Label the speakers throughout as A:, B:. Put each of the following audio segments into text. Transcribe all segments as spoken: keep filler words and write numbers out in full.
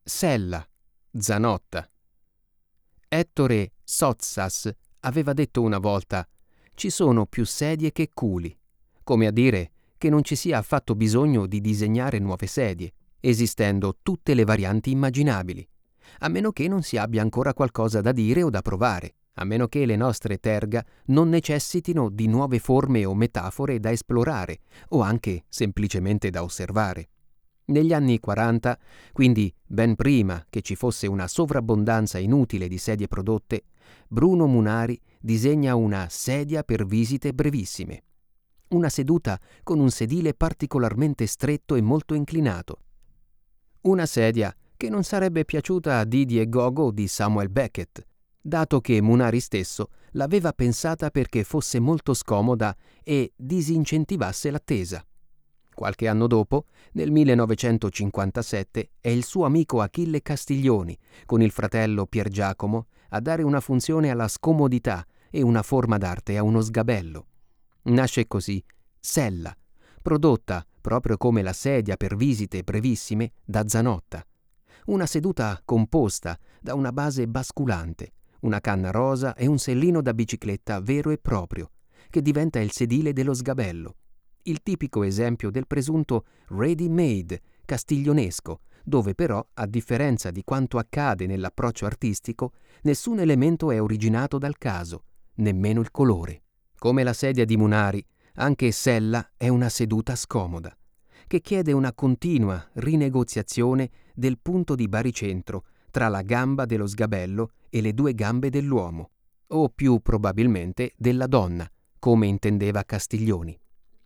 A: Sella, Zanotta. Ettore Sottsass aveva detto una volta: ci sono più sedie che culi, come a dire che non ci sia affatto bisogno di disegnare nuove sedie, esistendo tutte le varianti immaginabili, a meno che non si abbia ancora qualcosa da dire o da provare, a meno che le nostre terga non necessitino di nuove forme o metafore da esplorare, o anche semplicemente da osservare. Negli anni quaranta, quindi ben prima che ci fosse una sovrabbondanza inutile di sedie prodotte, Bruno Munari disegna una sedia per visite brevissime. Una seduta con un sedile particolarmente stretto e molto inclinato. Una sedia che non sarebbe piaciuta a Didi e Gogo di Samuel Beckett, dato che Munari stesso l'aveva pensata perché fosse molto scomoda e disincentivasse l'attesa. Qualche anno dopo, nel millenovecentocinquantasette, è il suo amico Achille Castiglioni, con il fratello Pier Giacomo, a dare una funzione alla scomodità e una forma d'arte a uno sgabello. Nasce così Sella, prodotta, proprio come la sedia per visite brevissime, da Zanotta. Una seduta composta da una base basculante, una canna rosa e un sellino da bicicletta vero e proprio, che diventa il sedile dello sgabello. Il tipico esempio del presunto ready-made castiglionesco, dove però, a differenza di quanto accade nell'approccio artistico, nessun elemento è originato dal caso, nemmeno il colore. Come la sedia di Munari, anche Sella è una seduta scomoda, che chiede una continua rinegoziazione del punto di baricentro tra la gamba dello sgabello e le due gambe dell'uomo, o più probabilmente della donna, come intendeva Castiglioni.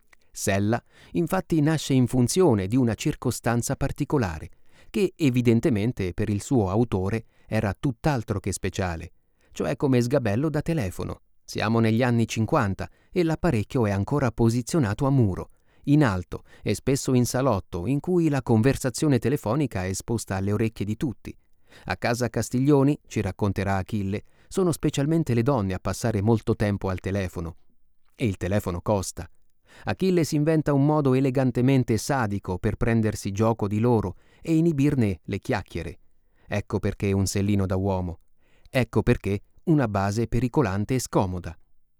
A: Sella, infatti, nasce in funzione di una circostanza particolare, che evidentemente per il suo autore era tutt'altro che speciale, cioè come sgabello da telefono. Siamo negli anni cinquanta e l'apparecchio è ancora posizionato a muro, in alto e spesso in salotto, in cui la conversazione telefonica è esposta alle orecchie di tutti. A casa Castiglioni, ci racconterà Achille, sono specialmente le donne a passare molto tempo al telefono. E il telefono costa. Achille si inventa un modo elegantemente sadico per prendersi gioco di loro e inibirne le chiacchiere. Ecco perché un sellino da uomo. Ecco perché una base pericolante e scomoda.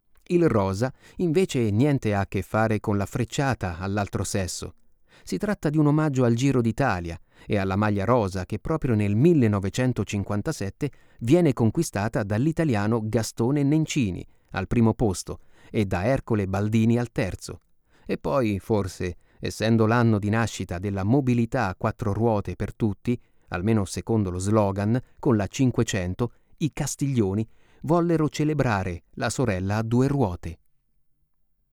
A: Il rosa invece niente ha a che fare con la frecciata all'altro sesso. Si tratta di un omaggio al Giro d'Italia e alla maglia rosa che proprio nel millenovecentocinquantasette viene conquistata dall'italiano Gastone Nencini al primo posto e da Ercole Baldini al terzo. E poi, forse, essendo l'anno di nascita della mobilità a quattro ruote per tutti, almeno secondo lo slogan, con la cinquecento, i Castiglioni vollero celebrare la sorella a due ruote.